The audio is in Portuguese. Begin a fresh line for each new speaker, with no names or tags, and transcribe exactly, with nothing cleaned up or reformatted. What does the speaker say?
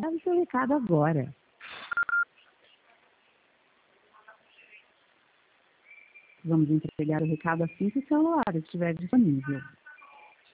Grave seu recado agora. Vamos entregar o recado assim que o celular estiver disponível.